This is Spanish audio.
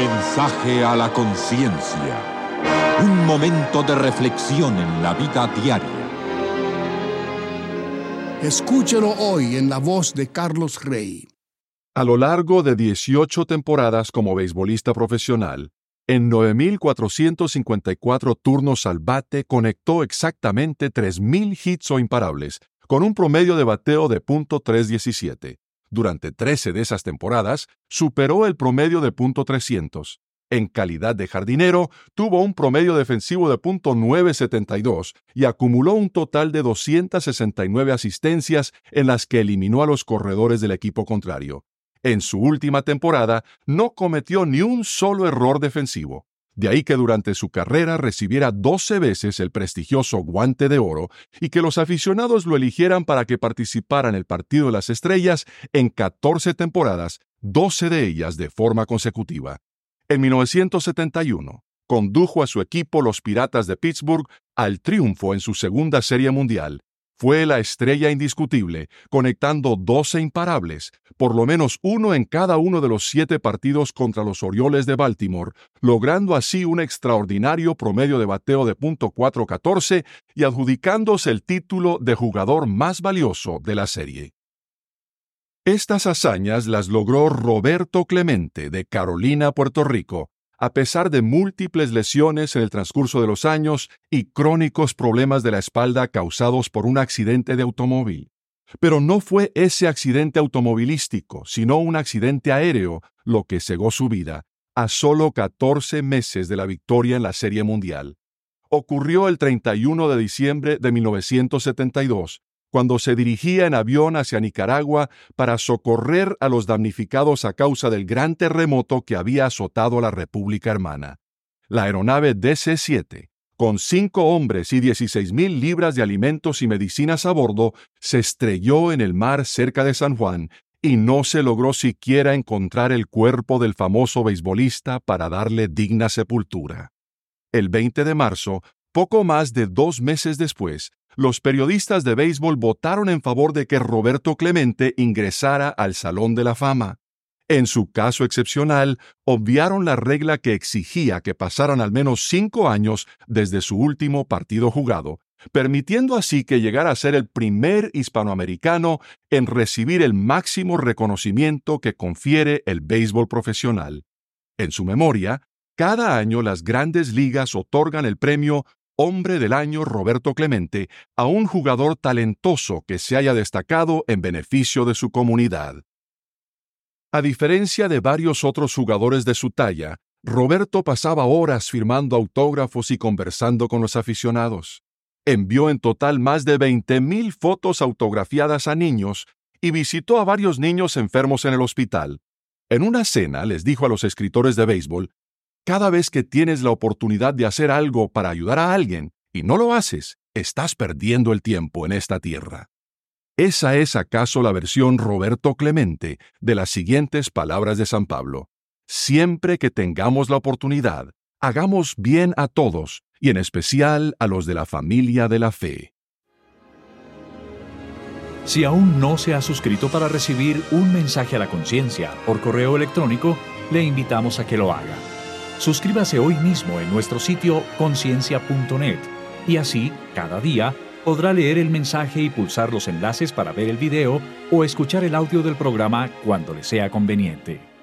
Mensaje a la conciencia. Un momento de reflexión en la vida diaria. Escúchelo hoy en la voz de Carlos Rey. A lo largo de 18 temporadas como beisbolista profesional, en 9,454 turnos al bate conectó exactamente 3,000 hits o imparables, con un promedio de bateo de .317. Durante 13 de esas temporadas, superó el promedio de .300. En calidad de jardinero, tuvo un promedio defensivo de .972 y acumuló un total de 269 asistencias en las que eliminó a los corredores del equipo contrario. En su última temporada, no cometió ni un solo error defensivo. De ahí que durante su carrera recibiera 12 veces el prestigioso Guante de Oro y que los aficionados lo eligieran para que participara en el Partido de las Estrellas en 14 temporadas, 12 de ellas de forma consecutiva. En 1971, condujo a su equipo, los Piratas de Pittsburgh, al triunfo en su segunda Serie Mundial. Fue la estrella indiscutible, conectando 12 imparables, por lo menos uno en cada uno de los 7 partidos contra los Orioles de Baltimore, logrando así un extraordinario promedio de bateo de .414 y adjudicándose el título de jugador más valioso de la serie. Estas hazañas las logró Roberto Clemente, de Carolina, Puerto Rico, a pesar de múltiples lesiones en el transcurso de los años y crónicos problemas de la espalda causados por un accidente de automóvil. Pero no fue ese accidente automovilístico, sino un accidente aéreo, lo que cegó su vida, a solo 14 meses de la victoria en la Serie Mundial. Ocurrió el 31 de diciembre de 1972, cuando se dirigía en avión hacia Nicaragua para socorrer a los damnificados a causa del gran terremoto que había azotado a la República Hermana. La aeronave DC-7, con 5 hombres y 16,000 libras de alimentos y medicinas a bordo, se estrelló en el mar cerca de San Juan y no se logró siquiera encontrar el cuerpo del famoso beisbolista para darle digna sepultura. El 20 de marzo, poco más de 2 meses después, los periodistas de béisbol votaron en favor de que Roberto Clemente ingresara al Salón de la Fama. En su caso excepcional, obviaron la regla que exigía que pasaran al menos 5 años desde su último partido jugado, permitiendo así que llegara a ser el primer hispanoamericano en recibir el máximo reconocimiento que confiere el béisbol profesional. En su memoria, cada año las grandes ligas otorgan el premio Hombre del Año Roberto Clemente a un jugador talentoso que se haya destacado en beneficio de su comunidad. A diferencia de varios otros jugadores de su talla, Roberto pasaba horas firmando autógrafos y conversando con los aficionados. Envió en total más de 20,000 fotos autografiadas a niños y visitó a varios niños enfermos en el hospital. En una cena les dijo a los escritores de béisbol: cada vez que tienes la oportunidad de hacer algo para ayudar a alguien y no lo haces, estás perdiendo el tiempo en esta tierra. ¿Esa es acaso la versión Roberto Clemente de las siguientes palabras de San Pablo? Siempre que tengamos la oportunidad, hagamos bien a todos y en especial a los de la familia de la fe. Si aún no se ha suscrito para recibir un mensaje a la conciencia por correo electrónico, le invitamos a que lo haga. Suscríbase hoy mismo en nuestro sitio conciencia.net y así, cada día, podrá leer el mensaje y pulsar los enlaces para ver el video o escuchar el audio del programa cuando le sea conveniente.